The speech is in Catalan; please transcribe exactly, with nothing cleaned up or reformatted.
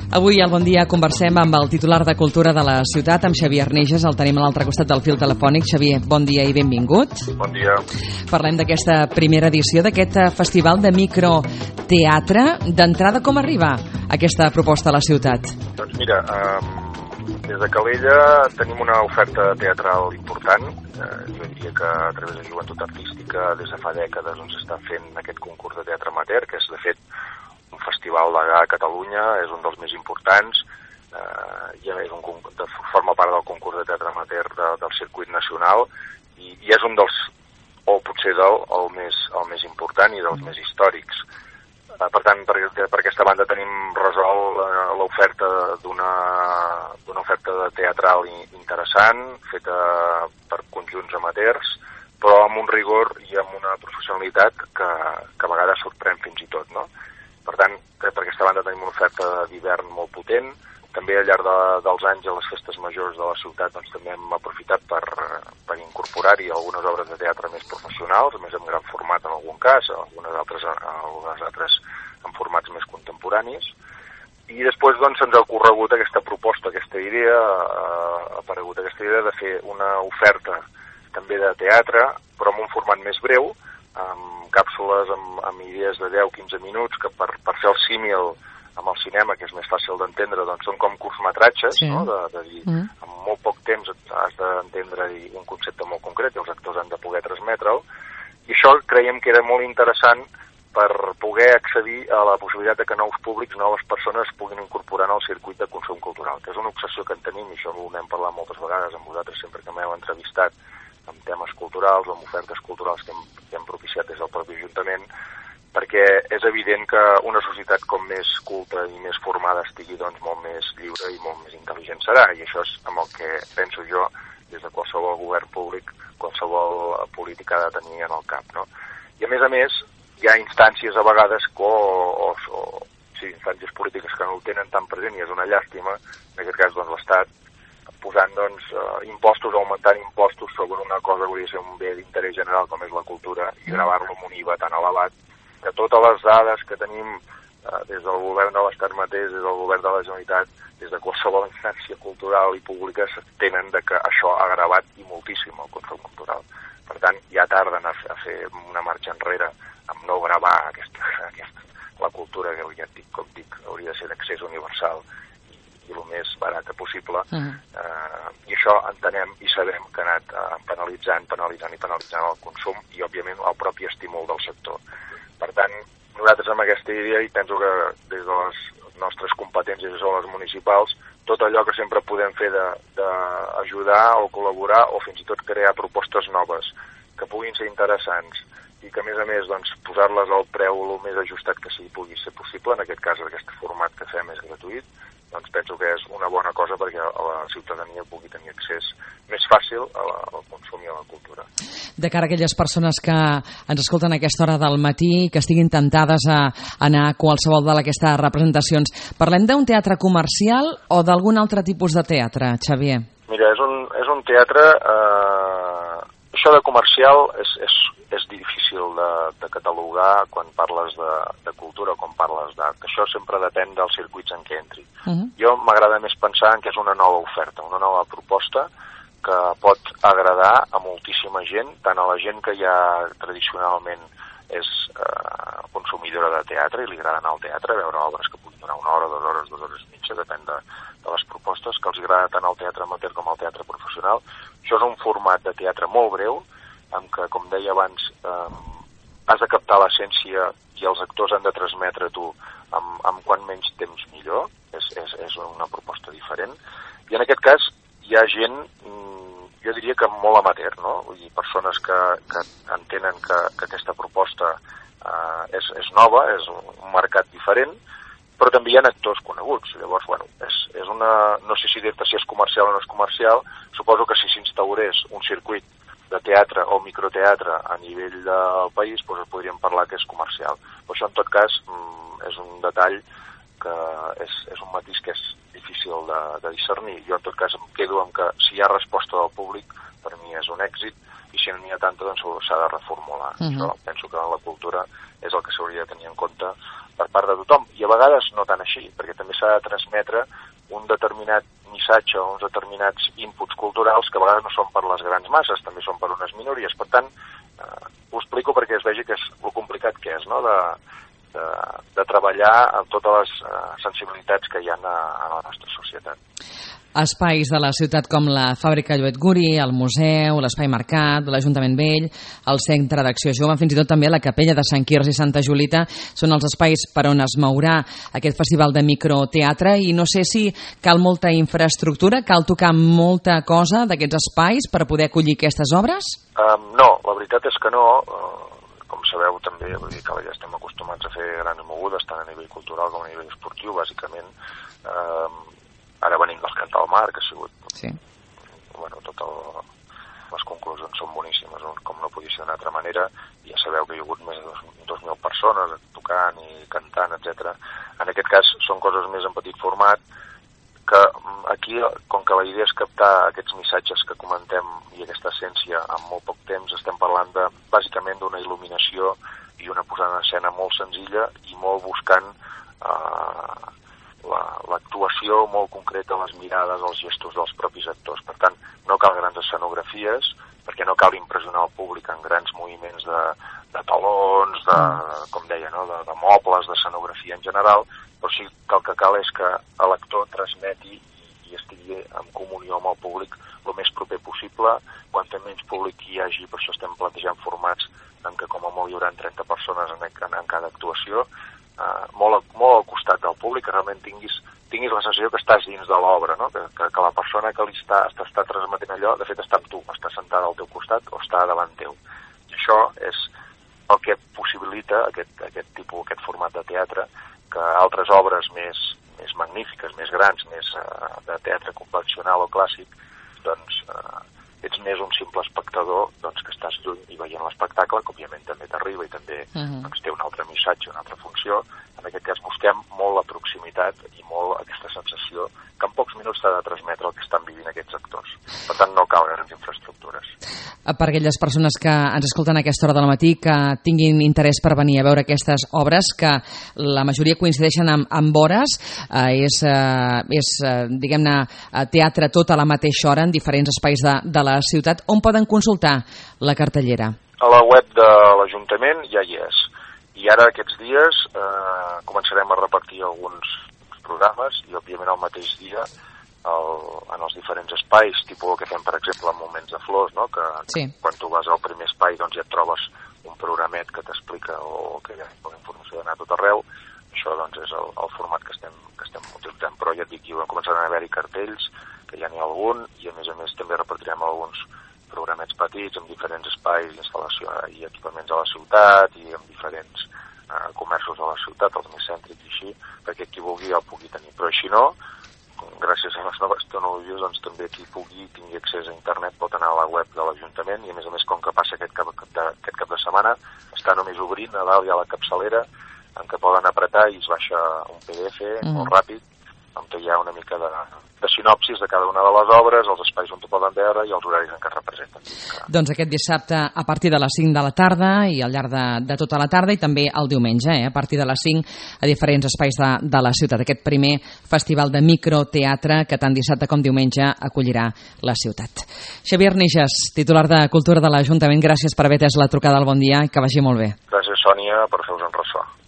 Avui al Bon Dia conversem amb el titular de Cultura de la ciutat, amb Xavier Arnejas. El tenim a l'altre costat del fil telefònic. Xavier, bon dia i benvingut. Bon dia. Parlem d'aquesta primera edició d'aquest festival de microteatre. D'entrada, com arriba aquesta proposta a la ciutat? Doncs mira, um, des de Calella tenim una oferta teatral important. Uh, jo diria que a través de Joventut Artística des de fa dècades on s'està fent aquest concurs de teatre amateur, que és de fet un festival a Catalunya, és un dels més importants, eh, ja és un, de, forma part del concurs de teatre amateur de, del circuit nacional i, i és un dels, o potser del, el, més, el més important i dels més històrics. Eh, per tant, per, per aquesta banda tenim resolt eh, l'oferta d'una d'una oferta de teatral interessant, feta per conjunts amateurs, però amb un rigor i amb una professionalitat que, que a vegades sorprèn fins i tot, no? Per tant, per aquesta banda tenim una oferta d'hivern molt potent. També al llarg de, dels anys a les festes majors de la ciutat doncs, també hem aprofitat per, per incorporar-hi algunes obres de teatre més professionals, més en gran format en algun cas, algunes altres, algunes altres en formats més contemporanis. I després doncs, se'ns ha ocorregut aquesta proposta, aquesta idea, ha aparegut aquesta idea de fer una oferta també de teatre, però en un format més breu, amb càpsules amb, amb idees de deu a quinze minuts, que per, per fer el símil amb el cinema, que és més fàcil d'entendre, doncs són com curtmetratges, sí. No? De, de dir, mm. en molt poc temps has d'entendre un concepte molt concret i els actors han de poder transmetre'l, i això creiem que era molt interessant per poder accedir a la possibilitat de que nous públics, noves persones puguin incorporar en el circuit de consum cultural, que és una obsessió que en tenim, i això ho n'hem parlat moltes vegades amb vosaltres sempre que m'heu entrevistat, amb temes culturals o amb ofertes culturals que hem, que hem propiciat des del propi Ajuntament, perquè és evident que una societat com més culta i més formada estigui doncs, molt més lliure i molt més intel·ligent serà, i això és amb el que penso jo des de qualsevol govern públic, qualsevol política ha de tenir en el cap, no? I a més a més, hi ha instàncies a vegades que, o, o, o sí, instàncies polítiques que no ho tenen tan present i és una llàstima, en aquest cas doncs, l'Estat posant doncs, uh, impostos, augmentant impostos sobre una cosa que hauria de ser un bé d'interès general com és la cultura i gravar-lo amb un I V A tan elevat que totes les dades que tenim uh, des del govern de l'Estat mateix, des del govern de la Generalitat, des de qualsevol instància cultural i pública tenen de que això ha agravat i moltíssim el consum cultural. Per tant, ja tarden a, a fer una marxa enrere amb no gravar aquesta, aquesta, la cultura que ja et dic, com dic, hauria de ser d'accés universal i el més barata possible, uh-huh. eh, i això entenem i sabem que ha anat eh, penalitzant, penalitzant i penalitzant el consum i, òbviament, el propi estímul del sector. Per tant, nosaltres amb aquesta idea, i penso que des de les nostres competències o les municipals, tot allò que sempre podem fer d'ajudar o col·laborar o fins i tot crear propostes noves que puguin ser interessants i que, a més a més, doncs, posar-les al preu el més ajustat que sigui pugui ser possible, en aquest cas aquest format que fem és gratuït, doncs penso que és una bona cosa perquè la ciutadania pugui tenir accés més fàcil a la, al consum i a la cultura. De cara a aquelles persones que ens escolten a aquesta hora del matí, que estiguin tentades a anar a qualsevol d'aquestes representacions, parlem d'un teatre comercial o d'algun altre tipus de teatre, Xavier? Mira, és un, és un teatre... Eh, això de comercial és, és, és difícil de, de catalogar quan parles de, de cultura o quan parles d'art. Això sempre depèn dels circuits en què entri. Uh-huh. Jo m'agrada més pensar en que és una nova oferta, una nova proposta que pot agradar a moltíssima gent, tant a la gent que ja tradicionalment és eh, consumidora de teatre i li agrada anar al teatre, veure obres que puguin durar una hora, dues hores, dues hores i mitja, depèn de, de les propostes, que els agrada tant al teatre amateur com al teatre professional. Això és un format de teatre molt breu, en què, com deia abans, eh, has de captar l'essència i els actors han de transmetre tu amb, amb quant menys temps millor, és, és, és una proposta diferent. I en aquest cas hi ha gent, jo diria que molt amateur, no? Vull dir, persones que, que entenen que, que aquesta proposta eh, és, és nova, és un mercat diferent, però també hi ha actors coneguts. Llavors, bueno, és, és una... no sé si dir-te si és comercial o no és comercial, suposo que si s'instaurés un circuit de teatre o microteatre a nivell del país, doncs podríem parlar que és comercial. Però això, en tot cas, és un detall que és, és un matís que és difícil de, de discernir. Jo, en tot cas, em quedo amb que si hi ha resposta del públic, per mi és un èxit, i si no n'hi ha tanta, doncs s'ha de reformular. Uh-huh. Això penso que en la cultura és el que s'hauria de tenir en compte per part de tothom, i a vegades no tant així, perquè també s'ha de transmetre un determinat missatge o uns determinats inputs culturals que a vegades no són per les grans masses, també són per unes minories. Per tant, eh, ho explico perquè es vegi que és lo complicat que és, no?, de, de, de treballar amb totes les eh, sensibilitats que hi ha a, a la nostra societat. Espais de la ciutat com la Fàbrica Lluet Guri, el Museu, l'Espai Mercat, l'Ajuntament Vell, el Centre d'Acció Jove, fins i tot també la Capella de Sant Quirze i Santa Julita, són els espais per on es mourà aquest festival de microteatre, i no sé si cal molta infraestructura, cal tocar molta cosa d'aquests espais per poder acollir aquestes obres? Um, no, la veritat és que no. Uh, com sabeu també, vull dir que ja estem acostumats a fer grans mogudes, tant a nivell cultural com a nivell esportiu, bàsicament. Uh, Ara venim del Cant al Mar, que ha sigut... Sí. Bueno, totes les conclusions són boníssimes, com no podia ser d'una altra manera. Ja sabeu que hi ha hagut més de dos, dos mil persones tocant i cantant, etcètera. En aquest cas són coses més en petit format, que aquí, com que la idea és captar aquests missatges que comentem i aquesta essència en molt poc temps, estem parlant de, bàsicament, d'una il·luminació i una posada en escena molt senzilla i molt buscant... Eh, l'actuació la, molt concreta, les mirades, els gestos dels propis actors. Per tant, no cal grans escenografies, perquè no cal impressionar el públic en grans moviments de, de talons, de, com deia, no? de, de mobles, d'escenografia en general, però sí que el que cal és que l'actor transmeti i estigui en comunió amb el públic el més proper possible. Quanta menys públic hi hagi, per això estem plantejant formats en què com a molt hi haurà trenta persones en, en, en cada actuació, Uh, molt, molt al costat del públic, que realment tinguis, tinguis la sensació que estàs dins de l'obra, no? que, que, que la persona que li està, està, està transmetent allò, de fet està amb tu, està sentada al teu costat o està davant teu. I això és el que possibilita aquest, aquest tipus, aquest format de teatre, que altres obres més, més magnífiques, més grans, més uh, de teatre convencional o clàssic, doncs uh, ets més un simple espectador, doncs, que estàs lluny i veient l'espectacle, que òbviament també t'arriba i també uh-huh. doncs, té un altre missatge, una altra funció. En aquest cas busquem molt la proximitat i molt aquesta sensació que en pocs minuts t'ha de transmetre el que estan vivint aquests actors. Per tant, no cal grans infraestructures. Per aquelles persones que ens escolten a aquesta hora del matí, que tinguin interès per venir a veure aquestes obres, que la majoria coincideixen amb, amb hores, eh, és, eh, és eh, diguem-ne, teatre tot a la mateixa hora en diferents espais de, de la ciutat. On poden consultar la cartellera? A la web de l'Ajuntament ja hi és. I ara aquests dies eh, començarem a repartir alguns programes i òbviament el mateix dia el, en els diferents espais, tipus el que fem per exemple en Moments de Flors, no? que, sí. que quan tu vas al primer espai doncs ja et trobes un programet que t'explica o que hi ha una informació d'anar a tot arreu. Això doncs és el, el format que estem, que estem utilitzant, però ja et dic, començaran a haver-hi cartells, que ja n'hi ha algun, i a més a més també repartirem alguns programets petits amb diferents espais d'instal·lació i equipaments a la ciutat i amb diferents eh, comerços a la ciutat, els més cèntrics i així, perquè qui vulgui el pugui tenir. Però així no, gràcies a les noves tecnologies, doncs també qui pugui tingui accés a internet pot anar a la web de l'Ajuntament i a més a més com que passa aquest cap de, aquest cap de setmana està només obrint, a dalt hi ha la capçalera en què poden apretar i es baixa un P D F mm. molt ràpid on hi ha una mica de, de sinopsis de cada una de les obres, els espais on ho poden veure i els horaris en què es representen. Doncs aquest dissabte a partir de les cinc de la tarda i al llarg de, de tota la tarda i també el diumenge, eh, a partir de les cinc a diferents espais de, de la ciutat. Aquest primer festival de microteatre que tant dissabte com diumenge acollirà la ciutat. Xavier Nijas, titular de Cultura de l'Ajuntament, gràcies per haver atès la trucada al Bon Dia i que vagi molt bé. Gràcies, Sònia, per fer-vos en ressò.